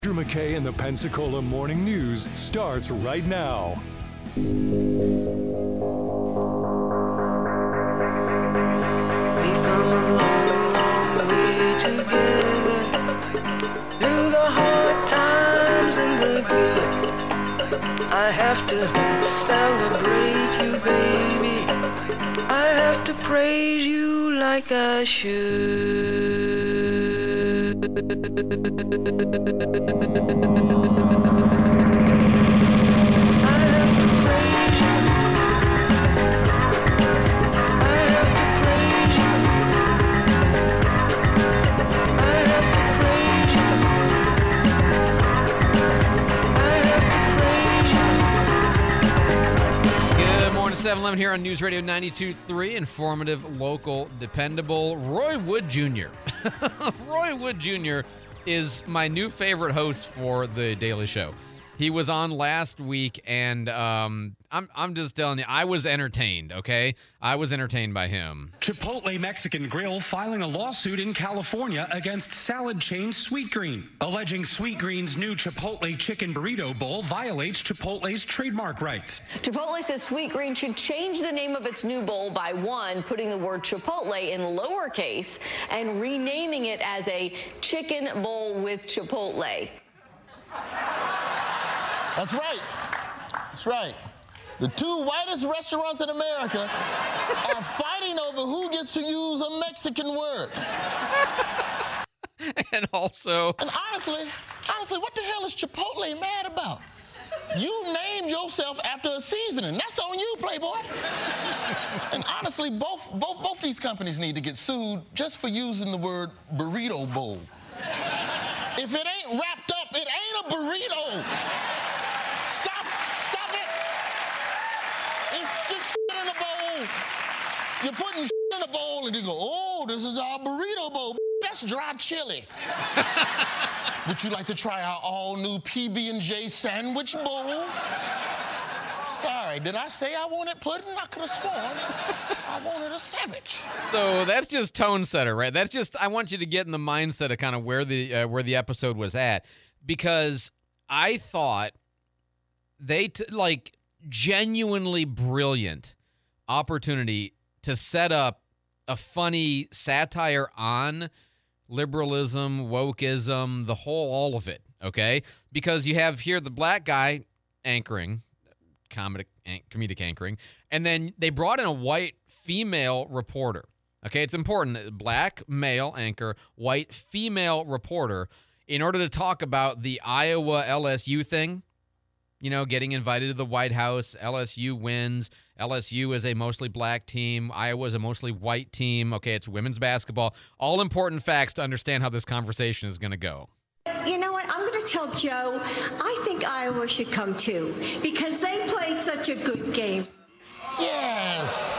Andrew McKay and the Pensacola Morning News starts right now. We come a long, long way together, through the hard times and the good. I have to celebrate you, baby. I have to praise you like I should. Good morning, 7-Eleven here on News Radio 92.3, informative, local, dependable. Roy Wood Jr. Roy Wood Jr. is my new favorite host for The Daily Show. He was on last week, and I'm just telling you, I was entertained, okay? I was entertained by him. Chipotle Mexican Grill filing a lawsuit in California against salad chain Sweetgreen, alleging Sweetgreen's new Chipotle Chicken Burrito Bowl violates Chipotle's trademark rights. Chipotle says Sweetgreen should change the name of its new bowl by one, putting the word Chipotle in lowercase and renaming it as a Chicken Bowl with Chipotle. That's right. That's right. The two whitest restaurants in America are fighting over who gets to use a Mexican word. And also... And honestly, what the hell is Chipotle mad about? You named yourself after a seasoning. That's on you, Playboy. And honestly, both these companies need to get sued just for using the word burrito bowl. If it ain't wrapped up, it ain't a burrito. Stop it. It's just shit in a bowl. You're putting shit in a bowl and you go, oh, this is our burrito bowl. That's dry chili. Would you like to try our all-new PB&J sandwich bowl? Sorry, did I say I wanted pudding? I could have sworn I wanted a sandwich. So that's just tone setter, right? That's just, I want you to get in the mindset of kind of where the episode was at, because I thought they genuinely brilliant opportunity to set up a funny satire on liberalism, wokeism, all of it, okay? Because you have here the black guy anchoring, comedic anchoring, and then they brought in a white female reporter. Okay, it's important. Black male anchor, white female reporter, in order to talk about the Iowa LSU thing. You know, getting invited to the White House. LSU wins. LSU is a mostly black team. Iowa is a mostly white team. Okay, it's women's basketball. All important facts to understand how this conversation is going to go. You know what? I'm going to tell Joe, I think Iowa should come too, because they played such a good game. Yes.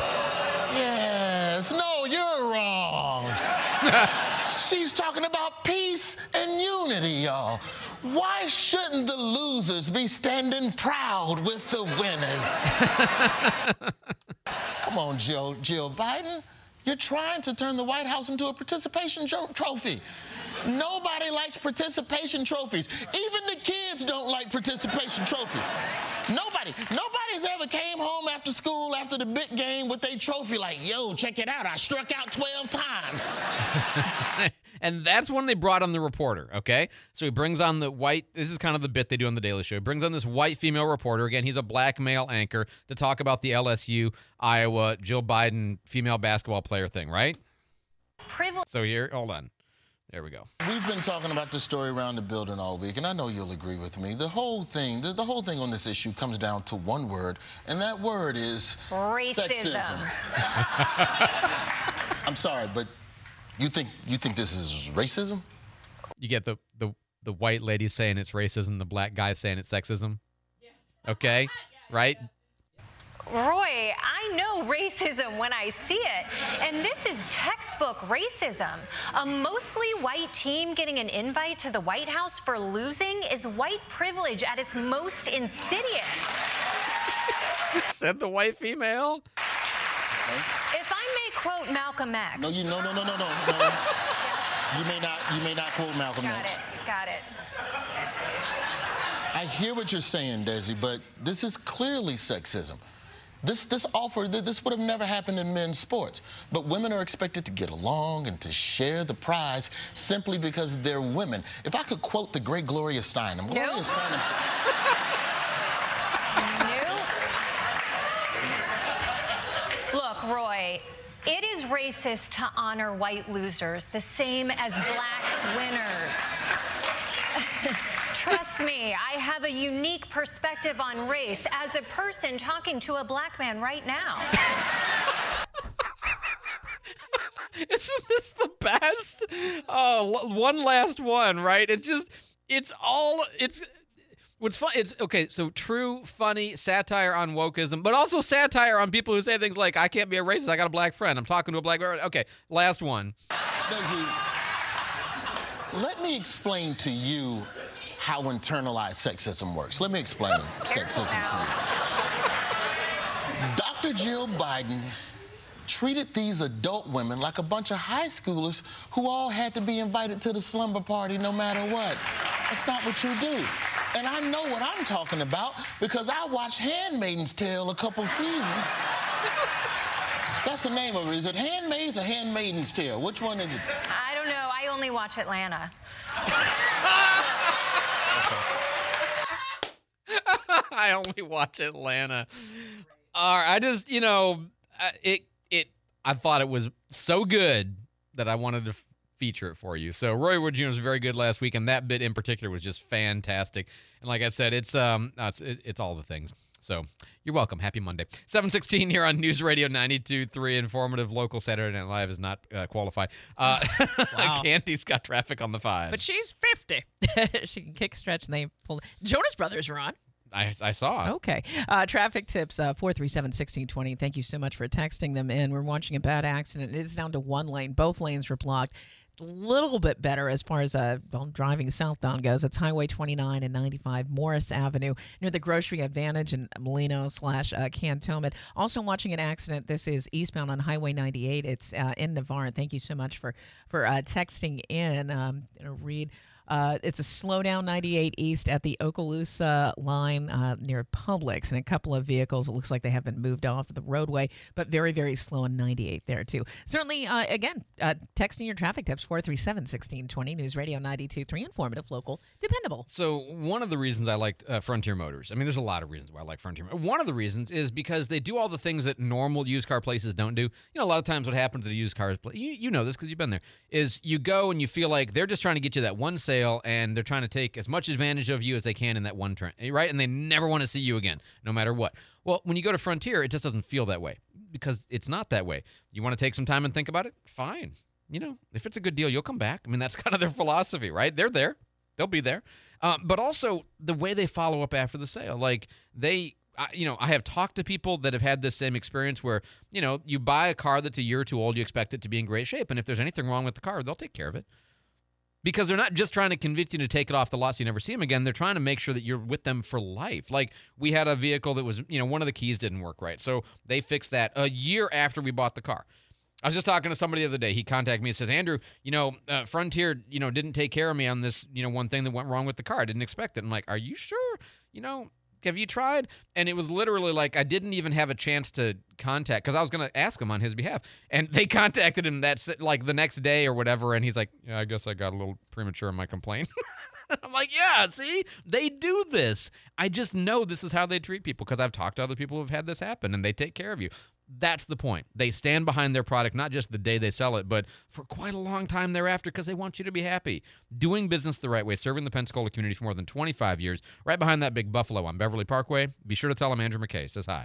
No, you're wrong. She's talking about peace and unity, y'all. Why shouldn't the losers be standing proud with the winners? Come on, Jill Biden. You're trying to turn the White House into a participation trophy. Nobody likes participation trophies. Even the kids don't like participation trophies. Nobody's ever came home after school after the big game with a trophy like, yo, check it out, I struck out 12 times. And that's when they brought on the reporter, okay? So he brings on the white, this is kind of the bit they do on The Daily Show. He brings on this white female reporter. Again, he's a black male anchor to talk about the LSU, Iowa, Jill Biden female basketball player thing, right? So here, hold on. There we go. We've been talking about this story around the building all week, and I know you'll agree with me. The whole thing on this issue comes down to one word, and that word is racism. Sexism. I'm sorry, but you think this is racism? You get the white lady saying it's racism, the black guy saying it's sexism? Yes. Okay, right? Roy, I know racism when I see it, and this is textbook racism. A mostly white team getting an invite to the White House for losing is white privilege at its most insidious. Said the white female. If I may quote Malcolm X. No. You may not quote Malcolm X. Got it. I hear what you're saying, Desi, but this is clearly sexism. This would have never happened in men's sports. But women are expected to get along and to share the prize simply because they're women. If I could quote the great Gloria Steinem. Nope. Gloria Steinem. Nope. Look, Roy, it is racist to honor white losers the same as black winners. Trust me, I have a unique perspective on race as a person talking to a black man right now. Isn't this the best? Oh, one last one, right? What's fun, okay, so true, funny, satire on wokeism, but also satire on people who say things like, I can't be a racist, I got a black friend, I'm talking to a black friend. Okay, last one. Desi, let me explain to you how internalized sexism works. Let me explain sexism to you. Dr. Jill Biden treated these adult women like a bunch of high schoolers who all had to be invited to the slumber party no matter what. That's not what you do. And I know what I'm talking about because I watched Handmaid's Tale a couple seasons. That's the name of it. Is it Handmaid's or Handmaiden's Tale? Which one is it? I don't know. I only watch Atlanta. I only watch Atlanta. I just, I thought it was so good that I wanted to feature it for you. So Roy Wood Jr. was very good last week, and that bit in particular was just fantastic. And like I said, it's all the things. So you're welcome. Happy Monday. 7:16 here on News Radio 92.3. Informative, local. Saturday Night Live is not qualified. Wow. Candy's got traffic on the 5. But she's 50. She can kick, stretch, and they pull. Jonas Brothers are on. I saw. Okay. Traffic tips, 437-1620. Thank you so much for texting them in. We're watching a bad accident. It is down to one lane. Both lanes were blocked. A little bit better as far as driving southbound goes. It's Highway 29 and 95, Morris Avenue, near the Grocery Advantage and Molino/Cantonment. Also watching an accident. This is eastbound on Highway 98. It's in Navarre. Thank you so much for texting in. I'm going to read. It's a slowdown 98 east at the Okaloosa line near Publix, and a couple of vehicles, it looks like they have been moved off the roadway, but very, very slow on 98 there, too. Certainly, again, texting your traffic tips, 437-1620, News Radio 92.3, informative, local, dependable. So one of the reasons I liked Frontier Motors, I mean, there's a lot of reasons why I like Frontier Motors. One of the reasons is because they do all the things that normal used car places don't do. A lot of times what happens at a used car place, you know this because you've been there, is you go and you feel like they're just trying to get you that one sale, and they're trying to take as much advantage of you as they can in that one turn, right? And they never want to see you again, no matter what. Well, when you go to Frontier, it just doesn't feel that way because it's not that way. You want to take some time and think about it? Fine. If it's a good deal, you'll come back. I mean, that's kind of their philosophy, right? They're there. They'll be there. But also the way they follow up after the sale. Like I have talked to people that have had this same experience where, you buy a car that's a year or two old, you expect it to be in great shape. And if there's anything wrong with the car, they'll take care of it. Because they're not just trying to convince you to take it off the lot so you never see them again. They're trying to make sure that you're with them for life. Like, we had a vehicle that was, one of the keys didn't work right. So they fixed that a year after we bought the car. I was just talking to somebody the other day. He contacted me and says, Andrew, Frontier, didn't take care of me on this, one thing that went wrong with the car. I didn't expect it. I'm like, are you sure? Have you tried? And it was literally like I didn't even have a chance to contact because I was going to ask him on his behalf. And they contacted him the next day or whatever. And he's like, yeah, I guess I got a little premature in my complaint. I'm like, yeah, see, they do this. I just know this is how they treat people because I've talked to other people who have had this happen and they take care of you. That's the point. They stand behind their product, not just the day they sell it, but for quite a long time thereafter because they want you to be happy. Doing business the right way, serving the Pensacola community for more than 25 years, right behind that big Buffalo on Beverly Parkway. Be sure to tell them Andrew McKay says hi.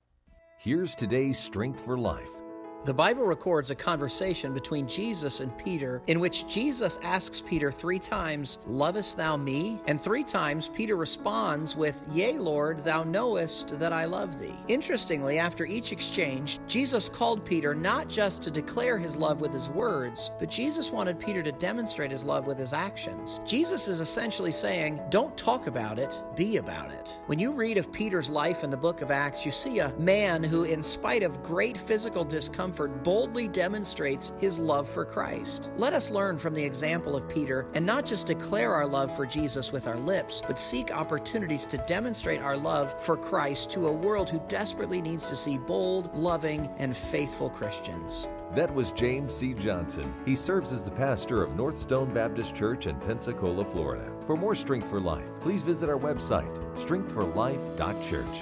Here's today's Strength for Life. The Bible records a conversation between Jesus and Peter in which Jesus asks Peter 3 times, "Lovest thou me?" And 3 times Peter responds with, "Yea, Lord, thou knowest that I love thee." Interestingly, after each exchange, Jesus called Peter not just to declare his love with his words, but Jesus wanted Peter to demonstrate his love with his actions. Jesus is essentially saying, don't talk about it, be about it. When you read of Peter's life in the book of Acts, you see a man who, in spite of great physical discomfort, comfort boldly demonstrates his love for Christ. Let us learn from the example of Peter and not just declare our love for Jesus with our lips, but seek opportunities to demonstrate our love for Christ to a world who desperately needs to see bold, loving, and faithful Christians. That was James C. Johnson. He serves as the pastor of North Stone Baptist Church in Pensacola, Florida. For more Strength for Life, please visit our website, strengthforlife.church.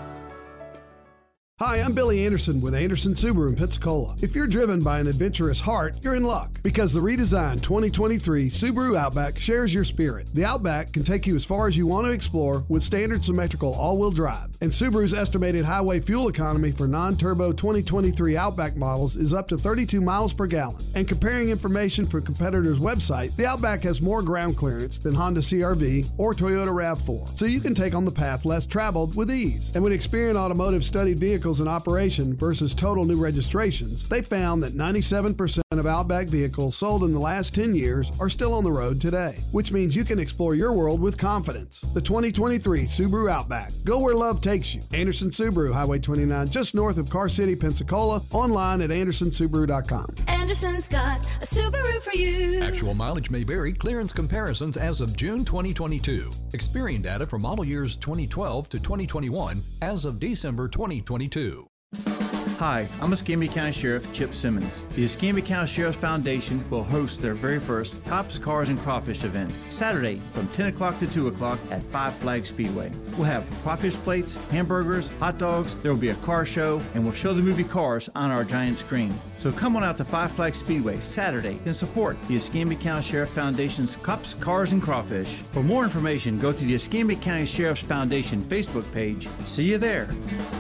Hi, I'm Billy Anderson with Anderson Subaru in Pensacola. If you're driven by an adventurous heart, you're in luck because the redesigned 2023 Subaru Outback shares your spirit. The Outback can take you as far as you want to explore with standard symmetrical all-wheel drive. And Subaru's estimated highway fuel economy for non-turbo 2023 Outback models is up to 32 miles per gallon. And comparing information from competitors' website, the Outback has more ground clearance than Honda CR-V or Toyota RAV4. So you can take on the path less traveled with ease. And when Experian Automotive studied vehicles in operation versus total new registrations, they found that 97% of Outback vehicles sold in the last 10 years are still on the road today, which means you can explore your world with confidence. The 2023 Subaru Outback. Go where love takes you. Anderson Subaru, Highway 29, just north of Car City, Pensacola. Online at andersonsubaru.com. Anderson's got a Subaru for you. Actual mileage may vary. Clearance comparisons as of June 2022. Experian data for model years 2012 to 2021 as of December 2022. Hi, I'm Escambia County Sheriff Chip Simmons. The Escambia County Sheriff's Foundation will host their very first Cops, Cars, and Crawfish event Saturday from 10 o'clock to 2 o'clock at Five Flags Speedway. We'll have crawfish plates, hamburgers, hot dogs, there will be a car show, and we'll show the movie Cars on our giant screen. So come on out to Five Flags Speedway Saturday and support the Escambia County Sheriff Foundation's Cops, Cars, and Crawfish. For more information, go to the Escambia County Sheriff's Foundation Facebook page. See you there.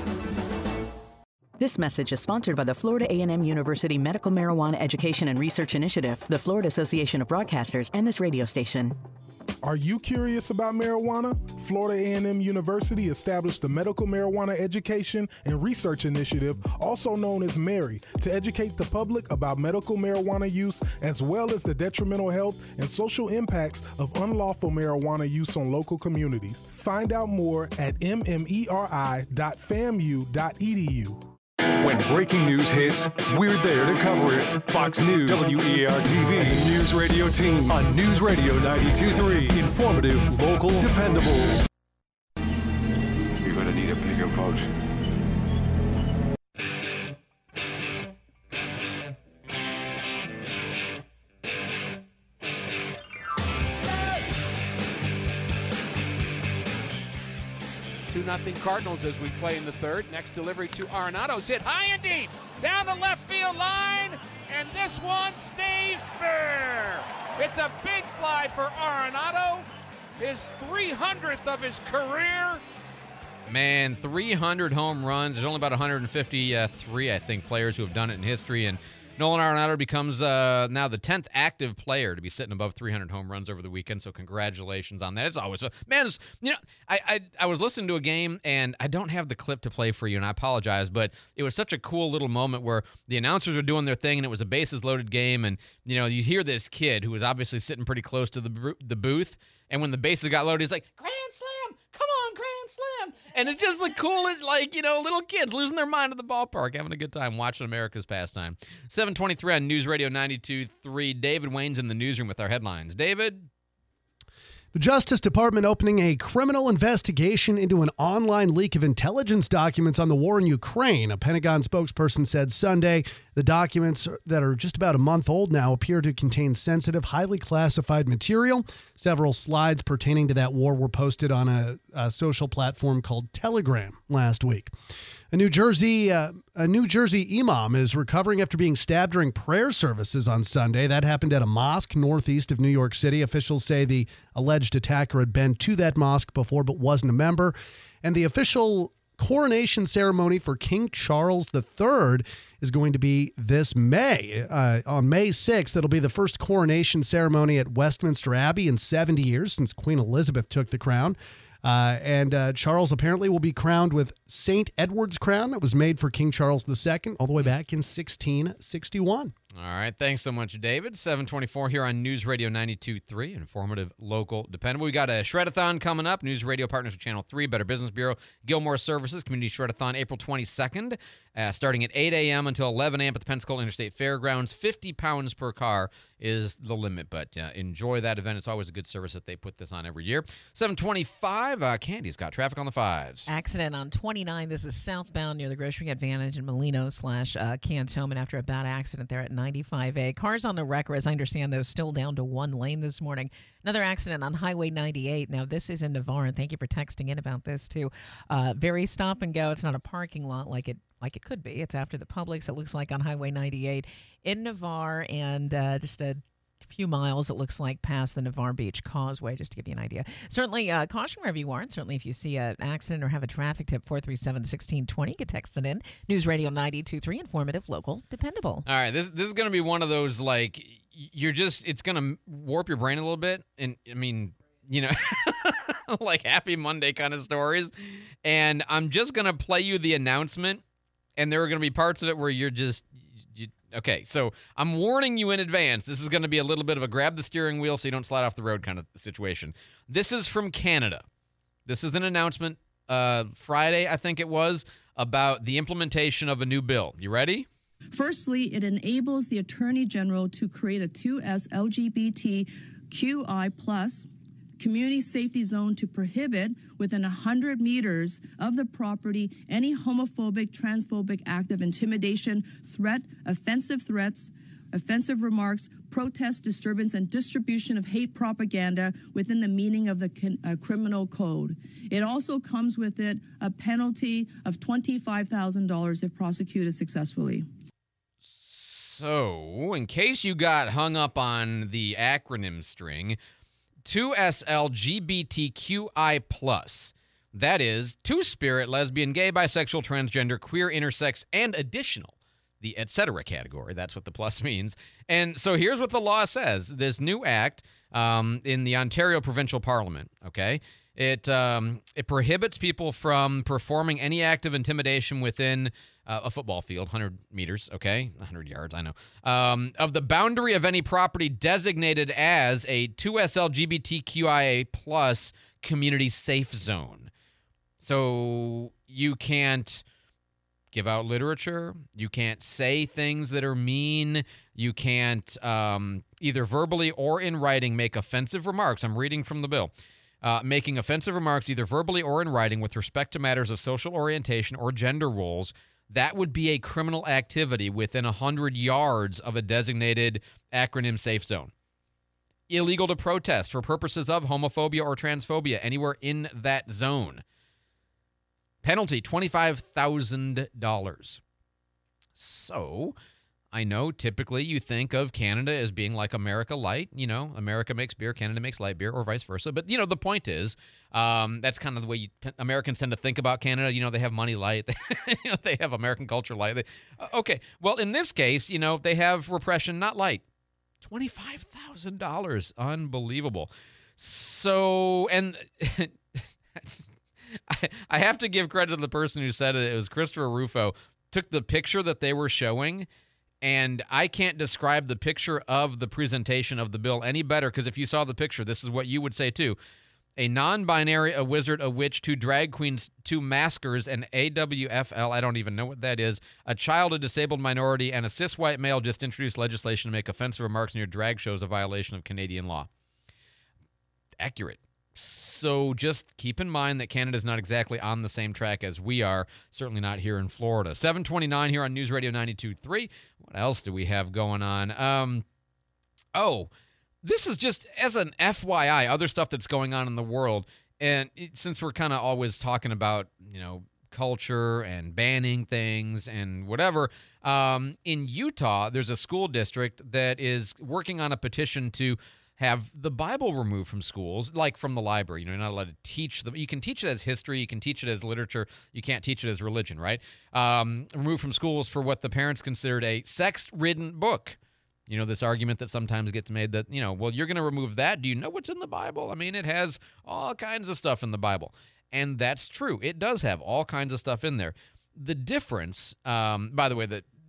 This message is sponsored by the Florida A&M University Medical Marijuana Education and Research Initiative, the Florida Association of Broadcasters, and this radio station. Are you curious about marijuana? Florida A&M University established the Medical Marijuana Education and Research Initiative, also known as MARY, to educate the public about medical marijuana use as well as the detrimental health and social impacts of unlawful marijuana use on local communities. Find out more at mmeri.famu.edu. When breaking news hits, we're there to cover it. Fox News, WEAR-TV, News Radio Team on News Radio 92.3. Informative, local, dependable. You're going to need a bigger boat. Nothing Cardinals as we play in the third. Next delivery to Arenado's hit high and deep down the left field line, and this one stays fair. It's a big fly for Arenado, his 300th of his career. Man, 300 home runs. There's only about 153, I think, players who have done it in history, and Nolan Arenado becomes now the 10th active player to be sitting above 300 home runs over the weekend, so congratulations on that. It's always man, I was listening to a game, and I don't have the clip to play for you, and I apologize, but it was such a cool little moment where the announcers were doing their thing, and it was a bases-loaded game, and you hear this kid who was obviously sitting pretty close to the booth, and when the bases got loaded, he's like, grand slam, come on, grand slam. And it's just the coolest, little kids losing their mind at the ballpark, having a good time watching America's pastime. 7:23 on News Radio 92.3. David Wayne's in the newsroom with our headlines. David? The Justice Department opening a criminal investigation into an online leak of intelligence documents on the war in Ukraine. A Pentagon spokesperson said Sunday the documents that are just about a month old now appear to contain sensitive, highly classified material. Several slides pertaining to that war were posted on a social platform called Telegram last week. A New Jersey imam is recovering after being stabbed during prayer services on Sunday. That happened at a mosque northeast of New York City. Officials say the alleged attacker had been to that mosque before but wasn't a member. And the official coronation ceremony for King Charles III is going to be this May. On May 6th, it'll be the first coronation ceremony at Westminster Abbey in 70 years since Queen Elizabeth took the crown. And Charles apparently will be crowned with St. Edward's crown that was made for King Charles II all the way back in 1661. All right. Thanks so much, David. 724 here on News Radio 92.3, informative, local, dependable. We got a Shredathon coming up. News Radio partners with Channel 3, Better Business Bureau, Gilmore Services, Community Shredathon, April 22nd, starting at 8 a.m. until 11 a.m. at the Pensacola Interstate Fairgrounds. 50 pounds per car is the limit, but enjoy that event. It's always a good service that they put this on every year. 725, Candy's got traffic on the 5s. Accident on 29. This is southbound near the Grocery Advantage in Molino/Cantonment after a bad accident there at 95A. Cars on the wrecker, as I understand, though, still down to one lane this morning. Another accident on Highway 98. Now, this is in Navarre, and thank you for texting in about this, too. Very stop and go. It's not a parking lot like it could be. It's after the Publix, it looks like, on Highway 98 in Navarre, and just a few miles, it looks like, past the Navarre Beach Causeway, just to give you an idea. Certainly, caution wherever you are, and certainly if you see an accident or have a traffic tip, 437-1620, you can text it in. News Radio 92.3, informative, local, dependable. All right, this is going to be one of those, like, it's going to warp your brain a little bit, and, I mean, you know, like Happy Monday kind of stories, and I'm just going to play you the announcement, and there are going to be parts of it where you're just... Okay, so I'm warning you in advance. This is going to be a little bit of a grab the steering wheel so you don't slide off the road kind of situation. This is from Canada. This is an announcement Friday, I think it was, about the implementation of a new bill. You ready? Firstly, it enables the Attorney General to create a 2S LGBTQI+ community safety zone to prohibit within 100 meters of the property any homophobic, transphobic act of intimidation, threat, offensive threats, offensive remarks, protest, disturbance, and distribution of hate propaganda within the meaning of the criminal code. It also comes with it a penalty of $25,000 if prosecuted successful. So, in case you got hung up on the acronym string, 2SLGBTQI+. That is two-spirit, lesbian, gay, bisexual, transgender, queer, intersex, and additional. The etc. category. That's what the plus means. And so here's what the law says. This new act in the Ontario Provincial Parliament, okay, it prohibits people from performing any act of intimidation within a football field, 100 meters, okay, 100 yards, I know, of the boundary of any property designated as a 2SLGBTQIA+ community safe zone. So you can't give out literature, you can't say things that are mean, you can't either verbally or in writing make offensive remarks. I'm reading from the bill. Making offensive remarks either verbally or in writing with respect to matters of social orientation or gender roles. That would be a criminal activity within 100 yards of a designated acronym safe zone. Illegal to protest for purposes of homophobia or transphobia anywhere in that zone. Penalty, $25,000. So, I know typically you think of Canada as being like America Light. You know, America makes beer, Canada makes light beer, or vice versa. But, you know, the point is, that's kind of the way Americans tend to think about Canada. You know, they have money light. They have American culture light. Okay, well, in this case, you know, they have repression not light. $25,000. Unbelievable. So, and I have to give credit to the person who said it. It was Christopher Rufo. Took the picture that they were showing, and I can't describe the picture of the presentation of the bill any better, because if you saw the picture, this is what you would say too. A non-binary, a wizard, a witch, two drag queens, two maskers, an AWFL, I don't even know what that is, a child, a disabled minority, and a cis white male just introduced legislation to make offensive remarks in your drag shows a violation of Canadian law. Accurate. So just keep in mind that Canada's not exactly on the same track as we are, certainly not here in Florida. 729 here on News Radio 92.3. What else do we have going on? This is just as an FYI, other stuff that's going on in the world. And since we're kind of always talking about, you know, culture and banning things and whatever, in Utah, there's a school district that is working on a petition to have the Bible removed from schools, like from the library. You know, you're not allowed to teach them. You can teach it as history. You can teach it as literature. You can't teach it as religion, right? Removed from schools for what the parents considered a sex-ridden book. You know, this argument that sometimes gets made that, you know, well, you're going to remove that. Do you know what's in the Bible? I mean, it has all kinds of stuff in the Bible. And that's true. It does have all kinds of stuff in there. The difference, by the way,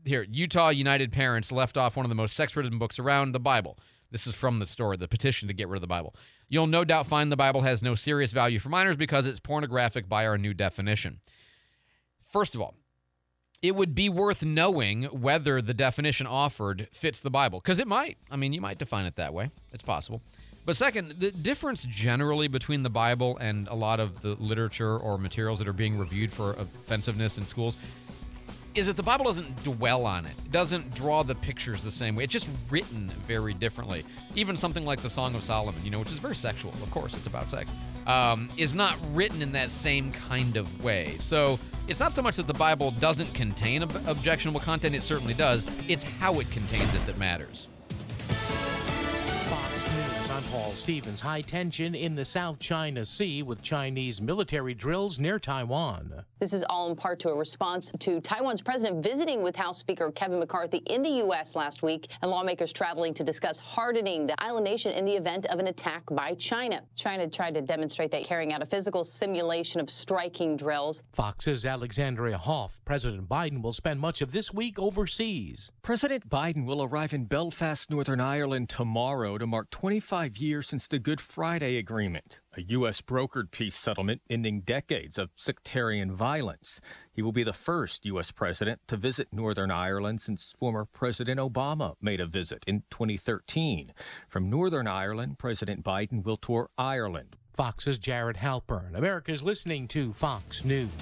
here, Utah United Parents left off one of the most sex-ridden books around, the Bible. This is from the story, the petition to get rid of the Bible. You'll no doubt find the Bible has no serious value for minors because it's pornographic by our new definition. First of all, it would be worth knowing whether the definition offered fits the Bible, because it might. I mean, you might define it that way. It's possible. But second, the difference generally between the Bible and a lot of the literature or materials that are being reviewed for offensiveness in schools is that the Bible doesn't dwell on it. It doesn't draw the pictures the same way. It's just written very differently. Even something like the Song of Solomon, which is very sexual, of course, it's about sex, is not written in that same kind of way. So it's not so much that the Bible doesn't contain objectionable content, it certainly does. It's how it contains it that matters. I'm Paul Stevens. High tension in the South China Sea with Chinese military drills near Taiwan. This is all in part to a response to Taiwan's president visiting with House Speaker Kevin McCarthy in the U.S. last week, and lawmakers traveling to discuss hardening the island nation in the event of an attack by China. China tried to demonstrate that carrying out a physical simulation of striking drills. Fox's Alexandria Hoff. President Biden will spend much of this week overseas. President Biden will arrive in Belfast, Northern Ireland tomorrow to mark 25 years since the Good Friday Agreement, a U.S. brokered peace settlement ending decades of sectarian violence. He will be the first U.S. president to visit Northern Ireland since former President Obama made a visit in 2013. From Northern Ireland, President Biden will tour Ireland. Fox's Jared Halpern. America's listening to Fox News.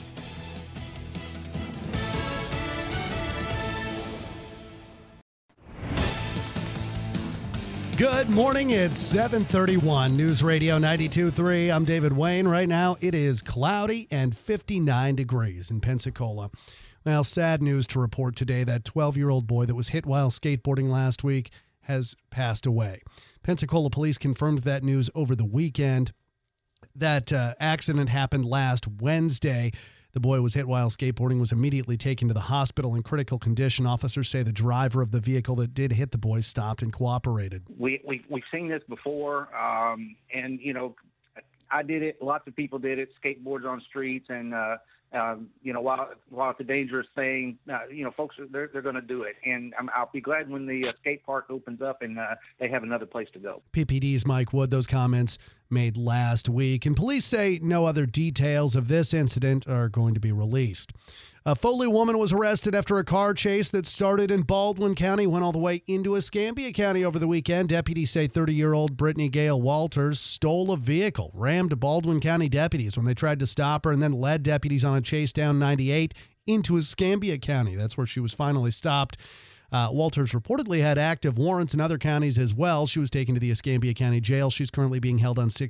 Good morning. It's 7:31. News Radio 92.3. I'm David Wayne. Right now, it is cloudy and 59 degrees in Pensacola. Well, sad news to report today. That 12-year-old boy that was hit while skateboarding last week has passed away. Pensacola police confirmed that news over the weekend. That accident happened last Wednesday. The boy was hit while skateboarding, was immediately taken to the hospital in critical condition. Officers say the driver of the vehicle that did hit the boy stopped and cooperated. We've seen this before, and, I did it. Lots of people did it, skateboards on streets, and, while it's a dangerous thing, folks, they're going to do it. And I'll be glad when the skate park opens up and they have another place to go. PPD's Mike Wood, those comments made last week. And police say no other details of this incident are going to be released. A Foley woman was arrested after a car chase that started in Baldwin County, went all the way into Escambia County over the weekend. Deputies say 30-year-old Brittany Gale Walters stole a vehicle, rammed Baldwin County deputies when they tried to stop her, and then led deputies on a chase down 98 into Escambia County. That's where she was finally stopped. Walters reportedly had active warrants in other counties as well. She was taken to the Escambia County Jail. She's currently being held on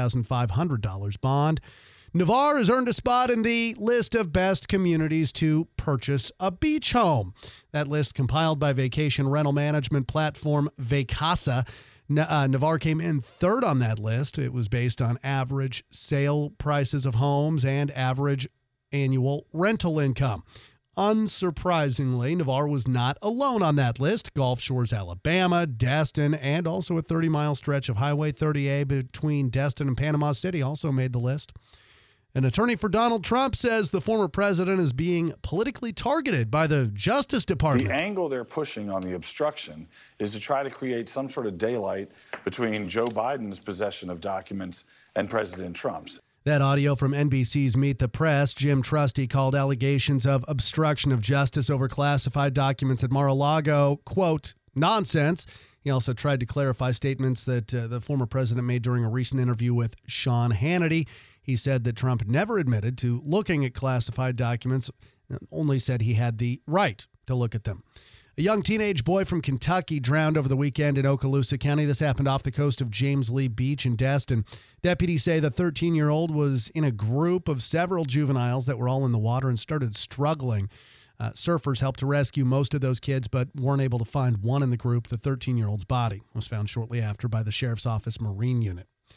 $16,500 bond. Navarre has earned a spot in the list of best communities to purchase a beach home. That list, compiled by vacation rental management platform Vacasa. Navarre came in third on that list. It was based on average sale prices of homes and average annual rental income. Unsurprisingly, Navarre was not alone on that list. Gulf Shores, Alabama, Destin, and also a 30-mile stretch of Highway 30A between Destin and Panama City also made the list. An attorney for Donald Trump says the former president is being politically targeted by the Justice Department. The angle they're pushing on the obstruction is to try to create some sort of daylight between Joe Biden's possession of documents and President Trump's. That audio from NBC's Meet the Press. Jim Trusty called allegations of obstruction of justice over classified documents at Mar-a-Lago, quote, nonsense. He also tried to clarify statements that the former president made during a recent interview with Sean Hannity. He said that Trump never admitted to looking at classified documents, only said he had the right to look at them. A young teenage boy from Kentucky drowned over the weekend in Okaloosa County. This happened off the coast of James Lee Beach in Destin. Deputies say the 13-year-old was in a group of several juveniles that were all in the water and started struggling. Surfers helped to rescue most of those kids, but weren't able to find one in the group. The 13-year-old's body was found shortly after by the Sheriff's Office Marine Unit.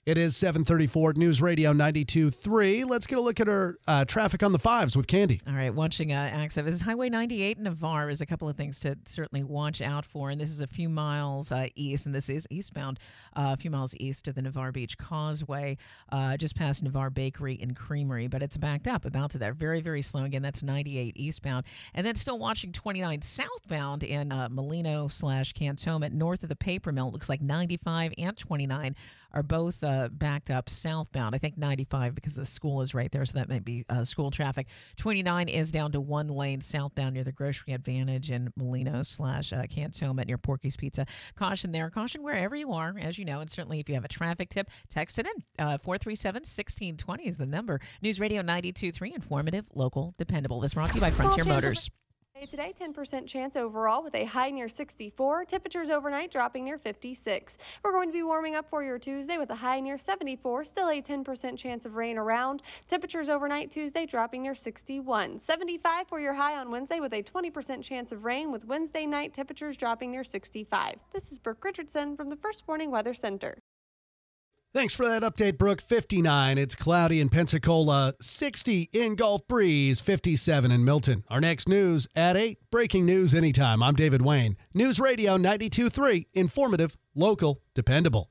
It is 7:34 News Radio 92.3. Let's get a look at our traffic on the 5s with Candy. All right, watching accident. This is Highway 98 in Navarre. Is a couple of things to certainly watch out for, and this is a few miles east, and this is eastbound, a few miles east of the Navarre Beach Causeway, just past Navarre Bakery and Creamery, but it's backed up about to there. Very, very slow. Again, that's 98 eastbound, and then still watching 29 southbound in Molino/Cantonment, north of the paper mill. It looks like 95 and 29 are both backed up southbound. I think 95 because the school is right there, so that might be school traffic. 29 is down to one lane southbound near the Grocery Advantage in Molino/Cantonment near Porky's Pizza. Caution there. Caution wherever you are, as you know, and certainly if you have a traffic tip, text it in. 437-1620 is the number. News Radio 92.3, informative, local, dependable. This brought to you by Frontier Motors. Today, 10% chance overall with a high near 64. Temperatures overnight dropping near 56. We're going to be warming up for your Tuesday with a high near 74. Still a 10% chance of rain around. Temperatures overnight Tuesday dropping near 61. 75 for your high on Wednesday with a 20% chance of rain, with Wednesday night temperatures dropping near 65. This is Brooke Richardson from the First Warning Weather Center. Thanks for that update, Brooke. 59, it's cloudy in Pensacola. 60 in Gulf Breeze. 57 in Milton. Our next news at 8. Breaking news anytime. I'm David Wayne. News Radio 92.3. Informative, local, dependable.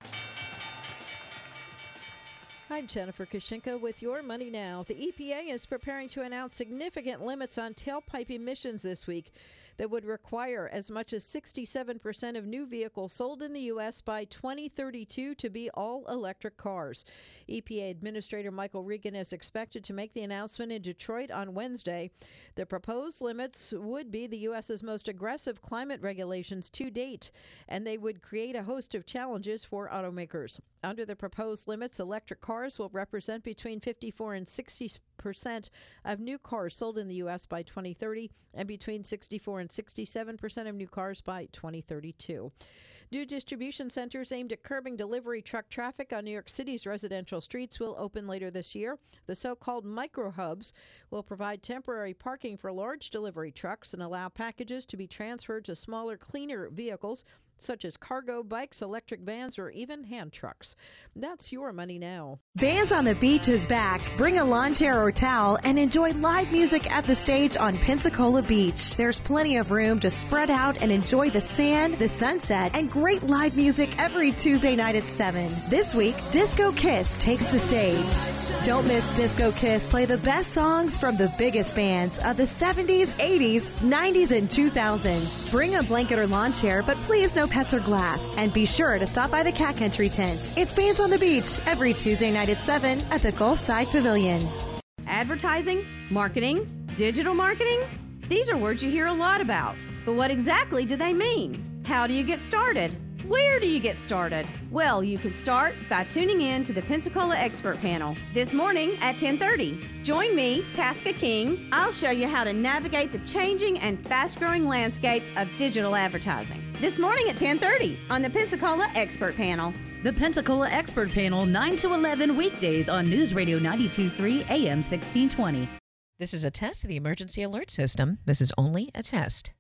I'm Jennifer Kushinka with Your Money Now. The EPA is preparing to announce significant limits on tailpipe emissions this week that would require as much as 67% of new vehicles sold in the U.S. by 2032 to be all-electric cars. EPA Administrator Michael Regan is expected to make the announcement in Detroit on Wednesday. The proposed limits would be the U.S.'s most aggressive climate regulations to date, and they would create a host of challenges for automakers. Under the proposed limits, electric cars will represent between 54 and 60% of new cars sold in the U.S. by 2030 and between 64 and 67% of new cars by 2032. New distribution centers aimed at curbing delivery truck traffic on New York City's residential streets will open later this year. The so-called micro-hubs will provide temporary parking for large delivery trucks and allow packages to be transferred to smaller, cleaner vehicles such as cargo bikes, electric vans, or even hand trucks. That's Your Money Now. Bands on the Beach is back. Bring a lawn chair or towel and enjoy live music at the stage on Pensacola Beach. There's plenty of room to spread out and enjoy the sand, the sunset, and great live music every Tuesday night at 7. This week, Disco Kiss takes the stage. Don't miss Disco Kiss play the best songs from the biggest bands of the 70s, 80s, 90s, and 2000s. Bring a blanket or lawn chair, but please no pets or glass. And be sure to stop by the Cat Country tent. It's Bands on the Beach every Tuesday night at 7 at the Gulfside Pavilion. Advertising, marketing, digital marketing? These are words you hear a lot about. But what exactly do they mean? How do you get started? Where do you get started? Well, you can start by tuning in to the Pensacola Expert Panel this morning at 10:30. Join me, Tasca King. I'll show you how to navigate the changing and fast-growing landscape of digital advertising. This morning at 10:30 on the Pensacola Expert Panel. The Pensacola Expert Panel, 9 to 11 weekdays on News Radio 92.3 AM 1620. This is a test of the emergency alert system. This is only a test.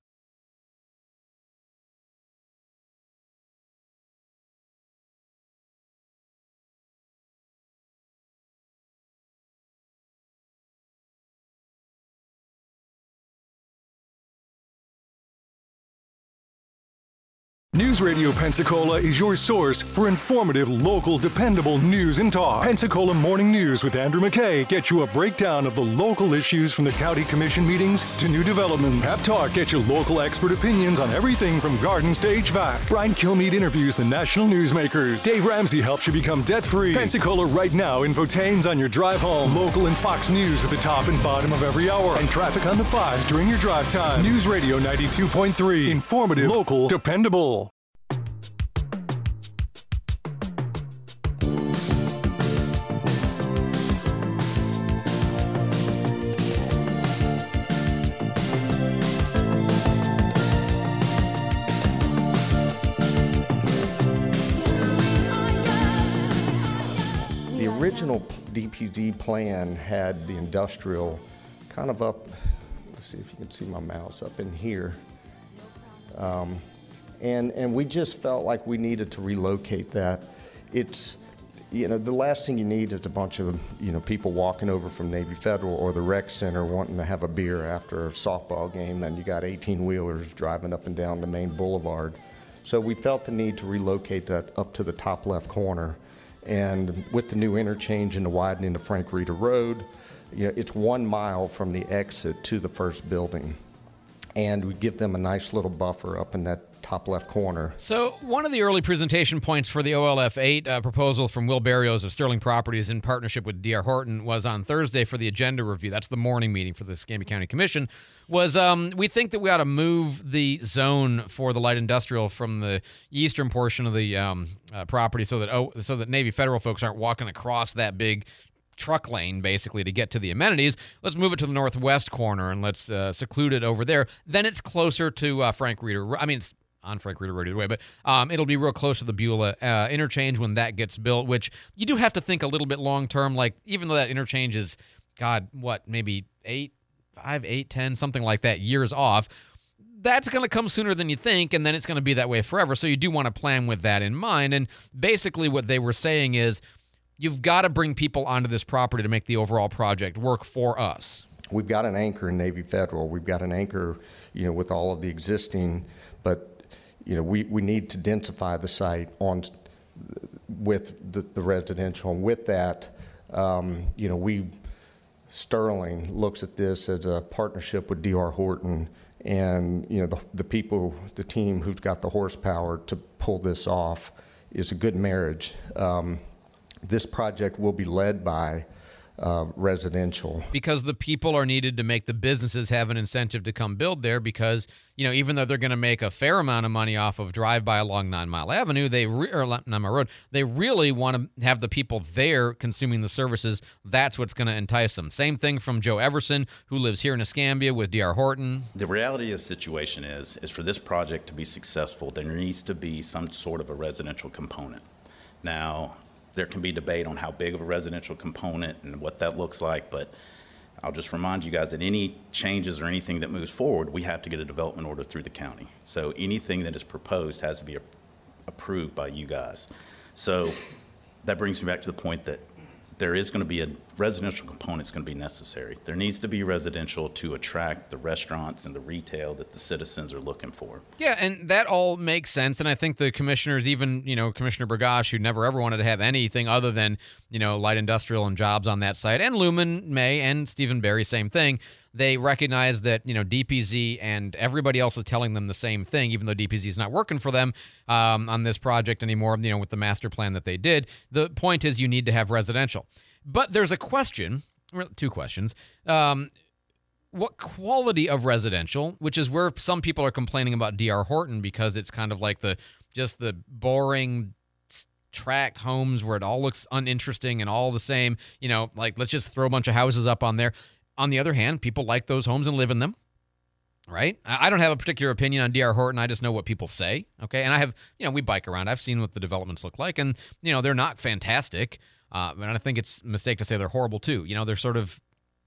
News Radio Pensacola is your source for informative, local, dependable news and talk. Pensacola Morning News with Andrew McKay gets you a breakdown of the local issues from the county commission meetings to new developments. Pep Talk gets you local expert opinions on everything from gardens to HVAC. Brian Kilmeade interviews the national newsmakers. Dave Ramsey helps you become debt-free. Pensacola Right Now infotains on your drive home. Local and Fox News at the top and bottom of every hour. And traffic on the 5s during your drive time. News Radio 92.3. Informative, local, dependable. The original DPD plan had the industrial kind of up, let's see if you can see my mouse, up in here. And we just felt like we needed to relocate that. It's the last thing you need is a bunch of, people walking over from Navy Federal or the rec center wanting to have a beer after a softball game. Then you got 18-wheelers driving up and down the main boulevard. So we felt the need to relocate that up to the top left corner. And with the new interchange and the widening of Frank Reeder Road, it's 1 mile from the exit to the first building. And we give them a nice little buffer up in that top left corner. So one of the early presentation points for the OLF 8 proposal from Will Barrios of Sterling Properties in partnership with D.R. Horton was on Thursday for the agenda review. That's the morning meeting for the Escambia County Commission. Was we think that we ought to move the zone for the light industrial from the eastern portion of the property so that Navy Federal folks aren't walking across that big truck lane basically to get to the amenities. Let's move it to the northwest corner and let's seclude it over there. Then it's closer to Frank Reeder. I mean, it's on Frank Reeder Road either way, but it'll be real close to the Beulah interchange when that gets built, which you do have to think a little bit long term. Like, even though that interchange is, maybe 5, 8, 10, something like that, years off, that's going to come sooner than you think, and then it's going to be that way forever. So you do want to plan with that in mind. And basically what they were saying is, you've got to bring people onto this property to make the overall project work for us. We've got an anchor in Navy Federal. We've got an anchor, with all of the existing, but we need to densify the site with the residential. And with that, Sterling looks at this as a partnership with D.R. Horton, and the team who's got the horsepower to pull this off is a good marriage. This project will be led by residential. Because the people are needed to make the businesses have an incentive to come build there because, even though they're going to make a fair amount of money off of drive-by along 9 Mile Avenue, or 9 Mile Road, they really want to have the people there consuming the services. That's what's going to entice them. Same thing from Joe Everson, who lives here in Escambia with D.R. Horton. The reality of the situation is for this project to be successful, there needs to be some sort of a residential component. Now, there can be debate on how big of a residential component and what that looks like, but I'll just remind you guys that any changes or anything that moves forward, we have to get a development order through the county. So anything that is proposed has to be approved by you guys. So that brings me back to the point that there is going to be a residential component that's going to be necessary. There needs to be residential to attract the restaurants and the retail that the citizens are looking for. Yeah, and that all makes sense. And I think the commissioners, even, Commissioner Burgash, who never ever wanted to have anything other than, light industrial and jobs on that site, and Lumen May and Stephen Barry, same thing. They recognize that, DPZ and everybody else is telling them the same thing, even though DPZ is not working for them on this project anymore, with the master plan that they did. The point is you need to have residential. But there's a question, two questions. What quality of residential, which is where some people are complaining about D.R. Horton because it's kind of like the boring tract homes where it all looks uninteresting and all the same, let's just throw a bunch of houses up on there. On the other hand, people like those homes and live in them, right? I don't have a particular opinion on D.R. Horton. I just know what people say, okay? And I have, we bike around. I've seen what the developments look like, and, they're not fantastic. And I think it's a mistake to say they're horrible, too. They're sort of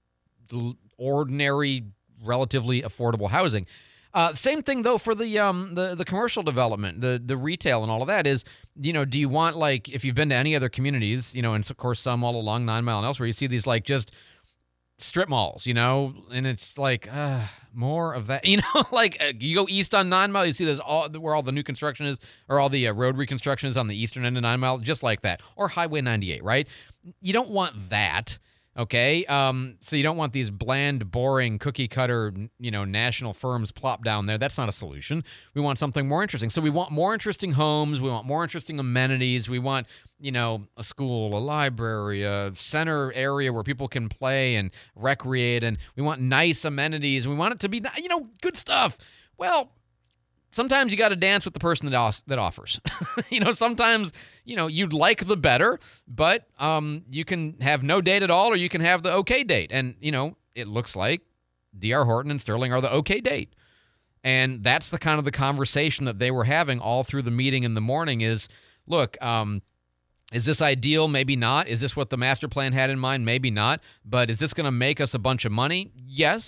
ordinary, relatively affordable housing. Same thing, though, for the commercial development, the retail and all of that is, do you want, if you've been to any other communities, and of course some all along 9 Mile and elsewhere, you see these, just strip malls, and it's more of that, you go east on 9 Mile, you see there's where all the new construction is, or all the road reconstruction is on the eastern end of 9 Mile, just like that, or Highway 98, right? You don't want that, okay? So you don't want these bland, boring, cookie-cutter, national firms plopped down there. That's not a solution. We want something more interesting. So we want more interesting homes. We want more interesting amenities. We want, a school, a library, a center area where people can play and recreate, and we want nice amenities. We want it to be, good stuff. Well, sometimes you got to dance with the person that offers. Sometimes, you'd like the better, but you can have no date at all, or you can have the okay date. And, it looks like D.R. Horton and Sterling are the okay date. And that's the kind of the conversation that they were having all through the meeting in the morning is, look, is this ideal? Maybe not. Is this what the master plan had in mind? Maybe not. But is this going to make us a bunch of money? Yes.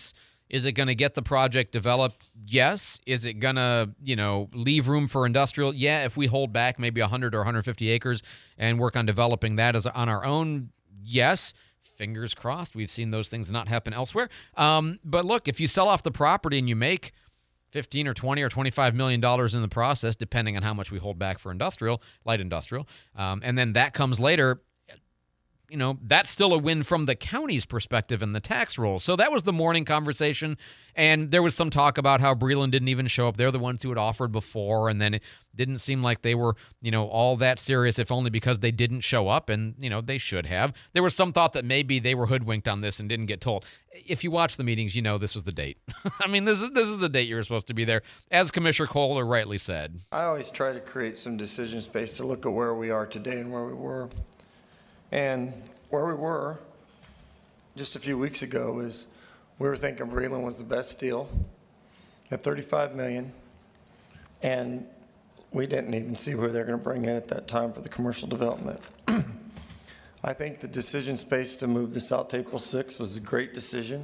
Is it going to get the project developed? Yes. Is it going to, leave room for industrial? Yeah, if we hold back maybe 100 or 150 acres and work on developing that on our own, yes. Fingers crossed. We've seen those things not happen elsewhere. But look, if you sell off the property and you make $15 or $20 or $25 million in the process, depending on how much we hold back for light industrial, and then that comes later, that's still a win from the county's perspective and the tax rolls. So that was the morning conversation, and there was some talk about how Breland didn't even show up. They're the ones who had offered before, and then it didn't seem like they were, all that serious, if only because they didn't show up, and, they should have. There was some thought that maybe they were hoodwinked on this and didn't get told. If you watch the meetings, this was the date. I mean, this is the date you were supposed to be there, as Commissioner Kohler rightly said. I always try to create some decision space to look at where we are today and where we were. And where we were just a few weeks ago is we were thinking Breland was the best deal at $35 million, and we didn't even see who they're going to bring in at that time for the commercial development. I think the decision space to move this out to April 6th was a great decision.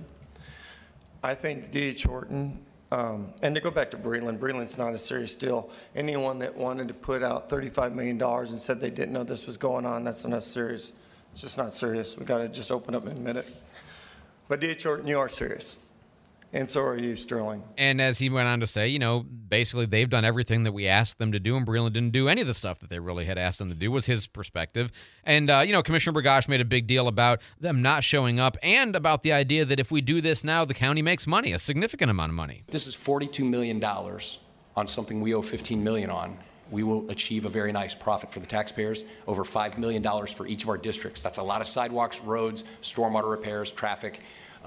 I think D.H. Horton, and to go back to Breland's not a serious deal. Anyone that wanted to put out $35 million and said they didn't know this was going on, that's not serious. It's just not serious. We got to just open up and admit it. But D.H. Horton, you are serious. And so are you, Sterling. And as he went on to say, basically they've done everything that we asked them to do, and Breland didn't do any of the stuff that they really had asked them to do, was his perspective. And, Commissioner Burgash made a big deal about them not showing up and about the idea that if we do this now, the county makes money, a significant amount of money. This is $42 million on something we owe $15 million on. We will achieve a very nice profit for the taxpayers, over $5 million for each of our districts. That's a lot of sidewalks, roads, stormwater repairs, traffic.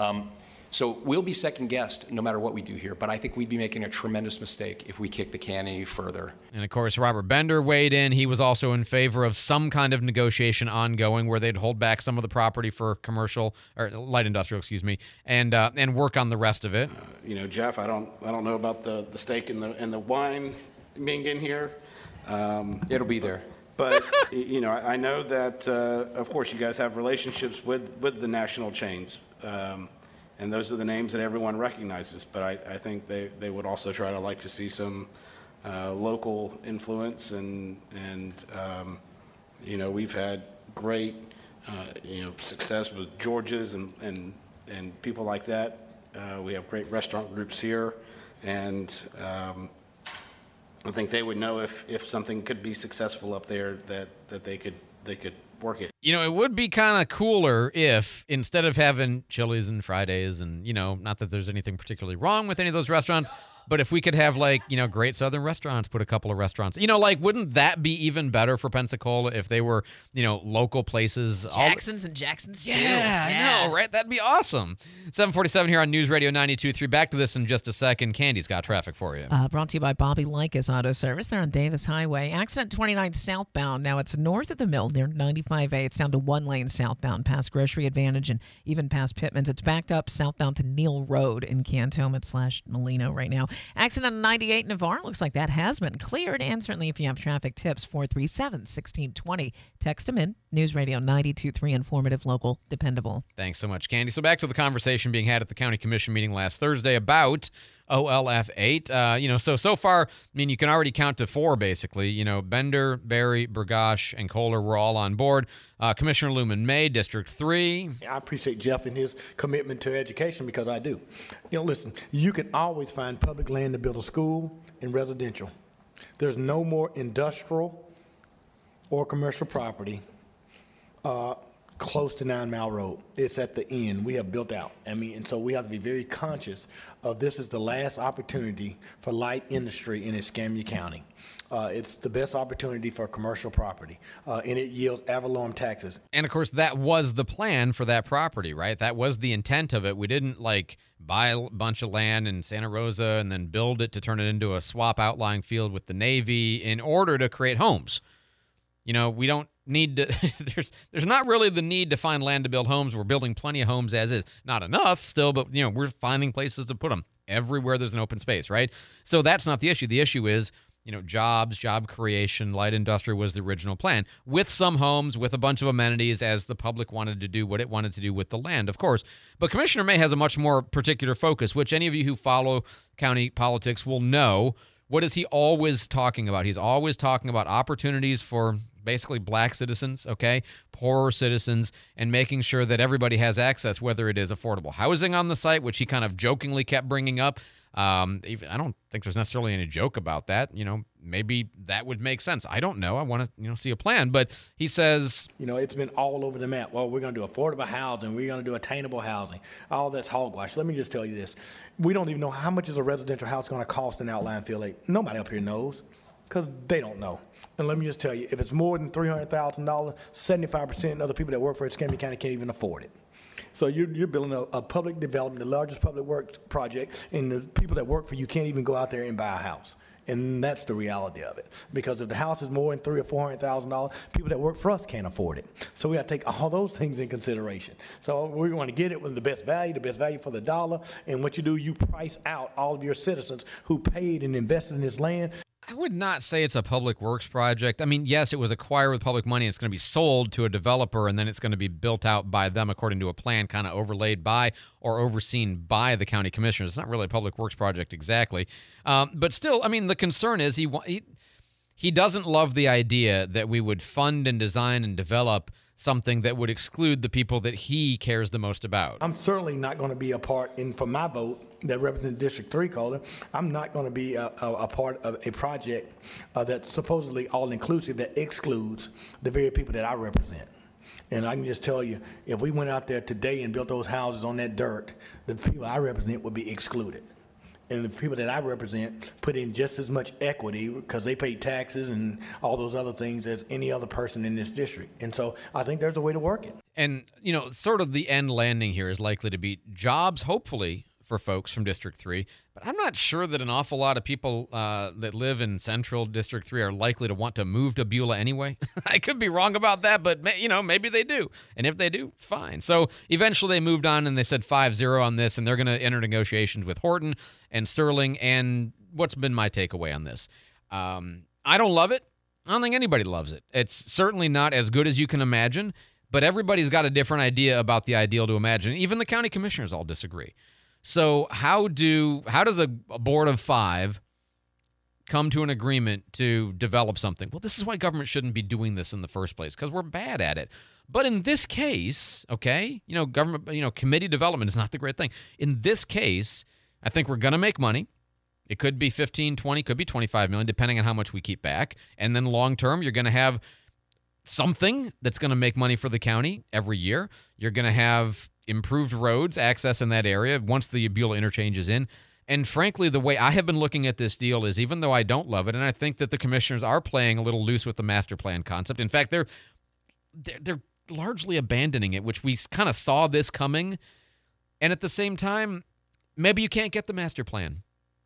So we'll be second-guessed no matter what we do here, but I think we'd be making a tremendous mistake if we kick the can any further. And, of course, Robert Bender weighed in. He was also in favor of some kind of negotiation ongoing where they'd hold back some of the property for commercial or light industrial, and work on the rest of it. Jeff, I don't know about the steak and the wine being in here. It'll be there. But, I know that, of course, you guys have relationships with the national chains. And those are the names that everyone recognizes. But I think they would also like to see some local influence. And we've had great, success with George's and people like that. We have great restaurant groups here. And I think they would know if something could be successful up there that they could work it. It would be kind of cooler if instead of having Chili's and Fridays and, not that there's anything particularly wrong with any of those restaurants, but if we could have Great Southern Restaurants put a couple of restaurants, wouldn't that be even better for Pensacola if they were, local places? Jackson's and Jackson's too. Yeah, I know, right? That'd be awesome. 747 here on News Radio 92.3. Back to this in just a second. Candy's got traffic for you. Brought to you by Bobby Likas Auto Service. They're on Davis Highway. Accident 29 southbound. Now it's north of the mill near 95A. It's down to one lane southbound past Grocery Advantage and even past Pittman's. It's backed up southbound to Neal Road in Cantonment/Molino right now. Accident on 98 Navarre. Looks like that has been cleared. And certainly if you have traffic tips, 437-1620. Text them in. News Radio 92.3, informative, local, dependable. Thanks so much, Candy. So back to the conversation being had at the County Commission meeting last Thursday about OLF 8. So far, you can already count to four, basically. Bender, Berry, Burgash, and Kohler were all on board. Commissioner Luman May, District 3. I appreciate Jeff and his commitment to education because I do. Listen, you can always find public land to build a school and residential. There's no more industrial or commercial property close to 9 Mile Road. It's at the end. We have built out. And so we have to be very conscious of this is the last opportunity for light industry in Escambia County. It's the best opportunity for commercial property, and it yields ad valorem taxes. And, of course, that was the plan for that property, right? That was the intent of it. We didn't, buy a bunch of land in Santa Rosa and then build it to turn it into a swap outlying field with the Navy in order to create homes. We don't need to there's not really the need to find land to build homes. We're building plenty of homes as is. Not enough still, but we're finding places to put them everywhere there's an open space, right? So that's not the issue. The issue is jobs, job creation, light industry was the original plan, with some homes, with a bunch of amenities as the public wanted to do what it wanted to do with the land, of course. But Commissioner May has a much more particular focus, which any of you who follow county politics will know. What is he always talking about? He's always talking about opportunities for basically black citizens, okay, poorer citizens, and making sure that everybody has access, whether it is affordable housing on the site, which he kind of jokingly kept bringing up. I don't think there's necessarily any joke about that. Maybe that would make sense. I don't know. I want to, see a plan. But he says, it's been all over the map. Well, we're going to do affordable housing. We're going to do attainable housing. All that's hogwash. Let me just tell you this. We don't even know how much is a residential house going to cost in Outline Field 8. Nobody up here knows because they don't know. And let me just tell you, if it's more than $300,000, 75% of the people that work for Escambia County can't even afford it. So you're building a public development, the largest public works project, and the people that work for you can't even go out there and buy a house. And that's the reality of it. Because if the house is more than $300,000 or $400,000, people that work for us can't afford it. So we got to take all those things in consideration. So we want to get it with the best value for the dollar. And what you do, you price out all of your citizens who paid and invested in this land. I would not say it's a public works project. I mean, yes, it was acquired with public money. It's going to be sold to a developer, and then it's going to be built out by them according to a plan kind of overlaid by or overseen by the county commissioners. It's not really a public works project exactly. But still, I mean, the concern is he doesn't love the idea that we would fund and design and develop something that would exclude the people that he cares the most about. I'm certainly not going to be a part, and for my vote that represents District 3, Calder, I'm not going to be a part of a project that's supposedly all-inclusive that excludes the very people that I represent. And I can just tell you, if we went out there today and built those houses on that dirt, the people I represent would be excluded. And the people that I represent put in just as much equity because they pay taxes and all those other things as any other person in this district. And so I think there's a way to work it. And, sort of the end landing here is likely to be jobs, hopefully, for folks from District 3. But I'm not sure that an awful lot of people that live in Central District 3 are likely to want to move to Beulah anyway. I could be wrong about that, but, maybe they do. And if they do, fine. So eventually they moved on and they said 5-0 on this, and they're going to enter negotiations with Horton and Sterling. And what's been my takeaway on this? I don't love it. I don't think anybody loves it. It's certainly not as good as you can imagine, but everybody's got a different idea about the ideal to imagine. Even the county commissioners all disagree. So how does a board of 5 come to an agreement to develop something? Well, this is why government shouldn't be doing this in the first place, because we're bad at it. But in this case, okay, government, committee development is not the great thing. In this case, I think we're going to make money. It could be 15, 20, could be 25 million, depending on how much we keep back. And then long term, you're going to have something that's going to make money for the county every year. You're going to have improved roads, access in that area once the Beulah interchange is in. And frankly, the way I have been looking at this deal is, even though I don't love it, and I think that the commissioners are playing a little loose with the master plan concept. In fact, they're largely abandoning it, which we kind of saw this coming. And at the same time, maybe you can't get the master plan.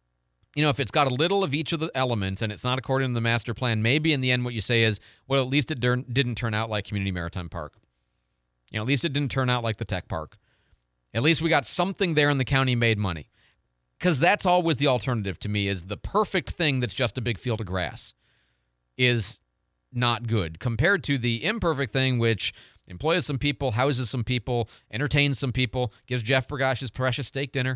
If it's got a little of each of the elements and it's not according to the master plan, maybe in the end what you say is, well, at least it didn't turn out like Community Maritime Park. At least it didn't turn out like the tech park. At least we got something there and the county made money. Because that's always the alternative to me, is the perfect thing that's just a big field of grass is not good compared to the imperfect thing, which employs some people, houses some people, entertains some people, gives Jeff Bergosh his precious steak dinner,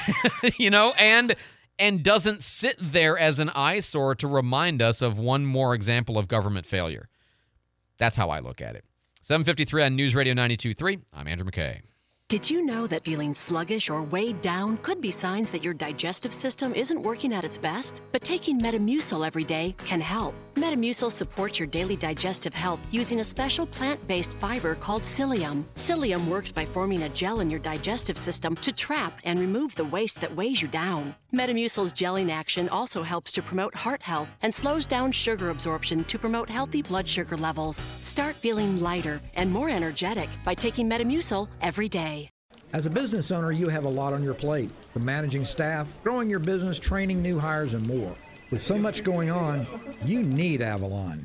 and doesn't sit there as an eyesore to remind us of one more example of government failure. That's how I look at it. 7:53 on News Radio 92.3. I'm Andrew McKay. Did you know that feeling sluggish or weighed down could be signs that your digestive system isn't working at its best? But taking Metamucil every day can help. Metamucil supports your daily digestive health using a special plant-based fiber called psyllium. Psyllium works by forming a gel in your digestive system to trap and remove the waste that weighs you down. Metamucil's gelling action also helps to promote heart health and slows down sugar absorption to promote healthy blood sugar levels. Start feeling lighter and more energetic by taking Metamucil every day. As a business owner, you have a lot on your plate, from managing staff, growing your business, training new hires, and more. With so much going on, you need Avalon.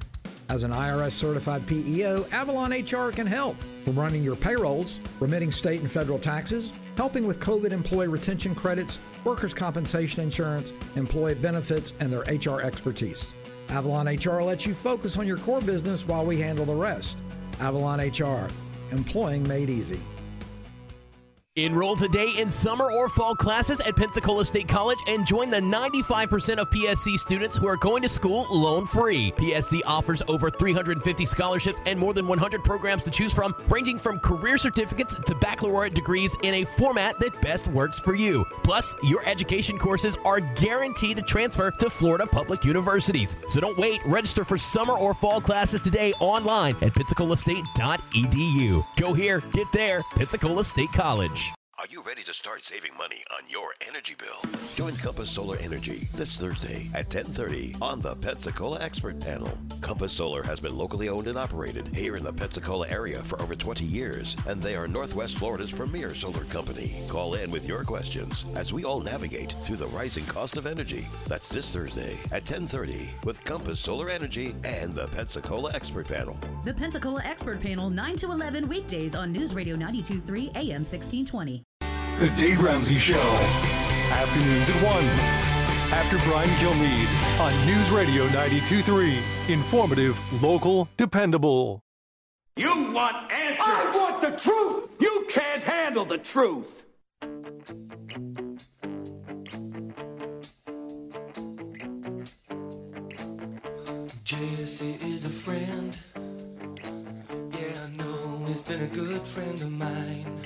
As an IRS-certified PEO, Avalon HR can help. From running your payrolls, remitting state and federal taxes, helping with COVID employee retention credits, workers' compensation insurance, employee benefits, and their HR expertise. Avalon HR lets you focus on your core business while we handle the rest. Avalon HR, employing made easy. Enroll today in summer or fall classes at Pensacola State College and join the 95% of PSC students who are going to school loan-free. PSC offers over 350 scholarships and more than 100 programs to choose from, ranging from career certificates to baccalaureate degrees in a format that best works for you. Plus, your education courses are guaranteed to transfer to Florida public universities. So don't wait. Register for summer or fall classes today online at pensacolastate.edu. Go here, get there, Pensacola State College. Are you ready to start saving money on your energy bill? Join Compass Solar Energy this Thursday at 10:30 on the Pensacola Expert Panel. Compass Solar has been locally owned and operated here in the Pensacola area for over 20 years, and they are Northwest Florida's premier solar company. Call in with your questions as we all navigate through the rising cost of energy. That's this Thursday at 10:30 with Compass Solar Energy and the Pensacola Expert Panel. The Pensacola Expert Panel, 9 to 11 weekdays on News Radio 92.3 AM 1620. The Dave Ramsey Show. Afternoons at 1. After Brian Kilmeade on News Radio 92.3. Informative, local, dependable. You want answers! I want the truth! You can't handle the truth! Jesse is a friend. Yeah, I know he's been a good friend of mine.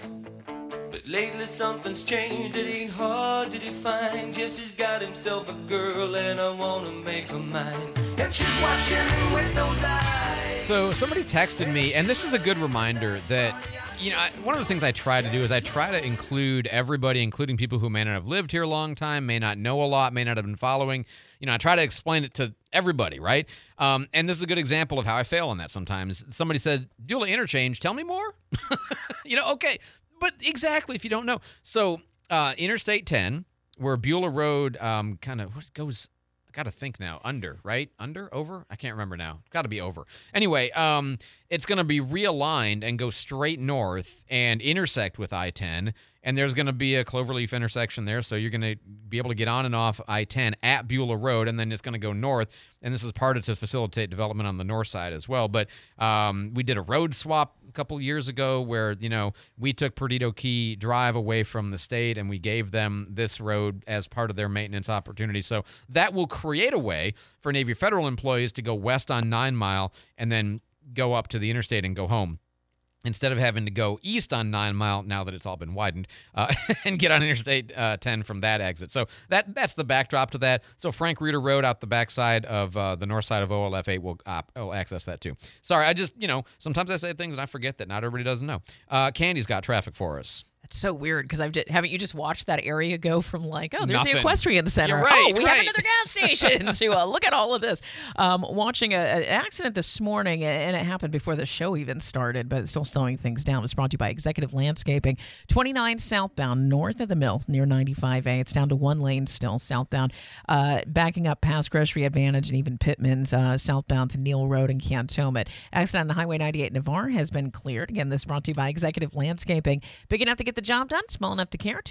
But lately something's changed, it ain't hard to define. Jesse's got himself a girl and I wanna make her mine. And she's watching with those eyes. So somebody texted me, and this is a good reminder that, you know, one of the things I try to do is I try to include everybody, including people who may not have lived here a long time, may not know a lot, may not have been following. You know, I try to explain it to everybody, right? And this is a good example of how I fail on that sometimes. Somebody said, Dula interchange, tell me more? You know, okay. But exactly, if you don't know. So Interstate 10, where Beulah Road kind of goes, I got to think now, under, right? Under? Over? I can't remember now. Got to be over. Anyway, it's going to be realigned and go straight north and intersect with I-10. And there's going to be a Cloverleaf intersection there, so you're going to be able to get on and off I-10 at Beulah Road, and then it's going to go north. And this is part of to facilitate development on the north side as well. But we did a road swap a couple years ago where, you know, we took Perdido Key Drive away from the state, and we gave them this road as part of their maintenance opportunity. So that will create a way for Navy Federal employees to go west on 9 Mile and then go up to the interstate and go home, instead of having to go east on 9 Mile, now that it's all been widened, and get on Interstate 10 from that exit. So that's the backdrop to that. So Frank Reeder Road out the backside of the north side of OLF 8 will access that too. Sorry, I just, you know, sometimes I say things and I forget that not everybody doesn't know. Candy's got traffic for us. It's so weird because haven't you just watched that area go from like, oh, there's Nothing. the equestrian center. You're right, oh, we right. have another gas station to look at all of this. Watching an accident this morning, and it happened before the show even started, but it's still slowing things down. It was brought to you by Executive Landscaping. 29 southbound north of the mill near 95A. It's down to 1 lane still southbound, backing up past Grocery Advantage and even Pittman's southbound to Neal Road and Cantonment. Accident on Highway 98 Navarre has been cleared. Again, this is brought to you by Executive Landscaping. Big enough to get the job done, small enough to care.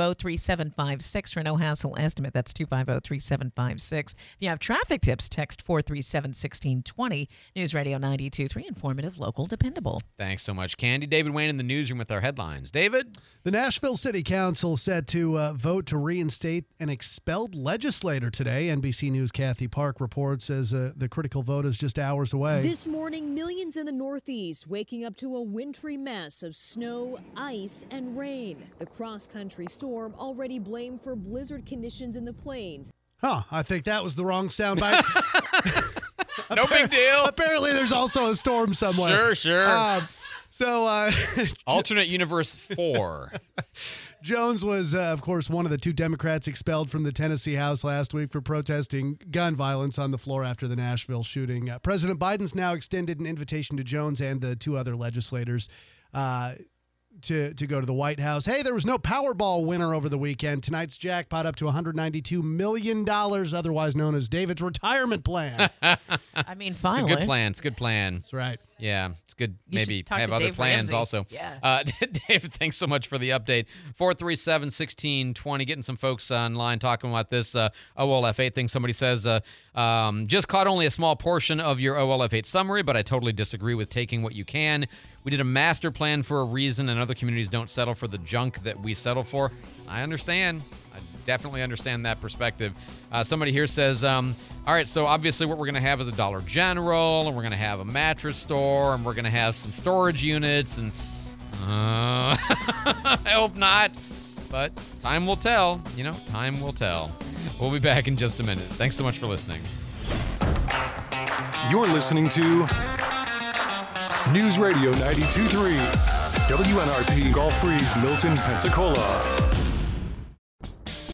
250-3756 for no hassle estimate. That's 250-3756. If you have traffic tips, text 437-1620. News Radio 92.3, informative, local, dependable. Thanks so much, Candy. David Wayne in the newsroom with our headlines. David? The Nashville City Council set to vote to reinstate an expelled legislator today. NBC News' Kathy Park reports as the critical vote is just hours away. This morning, millions in the Northeast waking up to a wintry mess of snow, ice, and rain. The cross-country storm already blamed for blizzard conditions in the plains. I think that was the wrong soundbite. No big deal. Apparently, there's also a storm somewhere. Sure. Alternate universe 4. Jones was, of course, one of the 2 Democrats expelled from the Tennessee House last week for protesting gun violence on the floor after the Nashville shooting. President Biden's now extended an invitation to Jones and the 2 other legislators to go to the White House. Hey, there was no Powerball winner over the weekend. Tonight's jackpot up to $192 million, otherwise known as David's retirement plan. I mean, finally. It's a good plan. It's a good plan. That's right. Yeah, it's good. You Maybe should talk have to other Dave plans Ramsey. also. Yeah. David, thanks so much for the update. 437-1620, getting some folks online talking about this OLF8 thing. Somebody says, just caught only a small portion of your OLF8 summary, but I totally disagree with taking what you can. We did a master plan for a reason, and other communities don't settle for the junk that we settle for. I understand. I definitely understand that perspective. Somebody here says, all right, so obviously what we're going to have is a Dollar General, and we're going to have a mattress store, and we're going to have some storage units, and I hope not. But time will tell. Time will tell. We'll be back in just a minute. Thanks so much for listening. You're listening to News Radio 92.3, WNRP Gulf Breeze, Milton, Pensacola.